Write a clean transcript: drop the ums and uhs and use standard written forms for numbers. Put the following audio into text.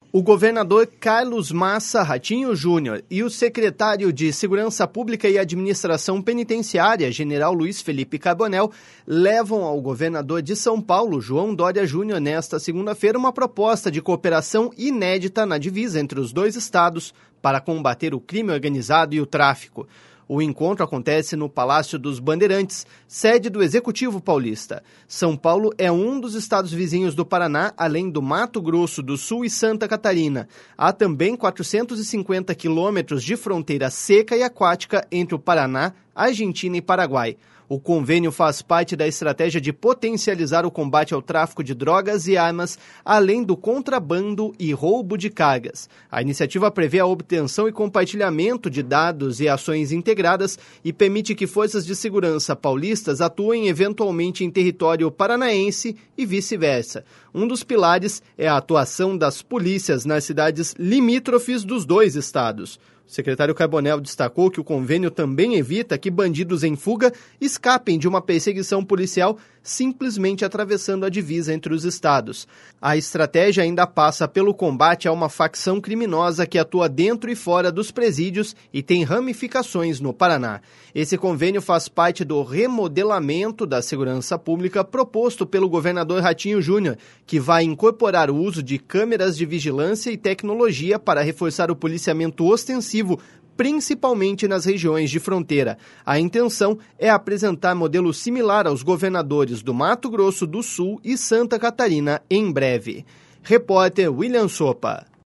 O governador Carlos Massa Ratinho Júnior e o secretário de Segurança Pública e Administração Penitenciária, general Luiz Felipe Carbonell, levam ao governador de São Paulo, João Dória Júnior, nesta segunda-feira, uma proposta de cooperação inédita na divisa entre os dois estados para combater o crime organizado e o tráfico. O encontro acontece no Palácio dos Bandeirantes, sede do Executivo Paulista. São Paulo é um dos estados vizinhos do Paraná, além do Mato Grosso do Sul e Santa Catarina. Há também 450 quilômetros de fronteira seca e aquática entre o Paraná, Argentina e Paraguai. O convênio faz parte da estratégia de potencializar o combate ao tráfico de drogas e armas, além do contrabando e roubo de cargas. A iniciativa prevê a obtenção e compartilhamento de dados e ações integradas e permite que forças de segurança paulistas atuem eventualmente em território paranaense e vice-versa. Um dos pilares é a atuação das polícias nas cidades limítrofes dos dois estados. O secretário Carbonell destacou que o convênio também evita que bandidos em fuga escapem de uma perseguição policial simplesmente atravessando a divisa entre os estados. A estratégia ainda passa pelo combate a uma facção criminosa que atua dentro e fora dos presídios e tem ramificações no Paraná. Esse convênio faz parte do remodelamento da segurança pública proposto pelo governador Ratinho Júnior, que vai incorporar o uso de câmeras de vigilância e tecnologia para reforçar o policiamento ostensivo, principalmente nas regiões de fronteira. A intenção é apresentar modelo similar aos governadores do Mato Grosso do Sul e Santa Catarina em breve. Repórter William Sopa.